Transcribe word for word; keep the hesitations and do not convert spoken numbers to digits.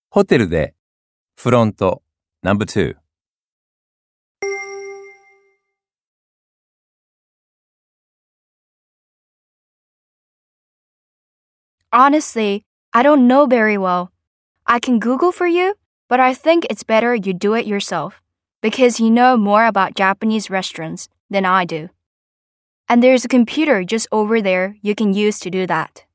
ホテルで、フロント、ナンバーツー。 Honestly, I don't know very well. I can Google for you, but I think it's better you do it yourself, because you know more about Japanese restaurants than I do. And there's a computer just over there you can use to do that.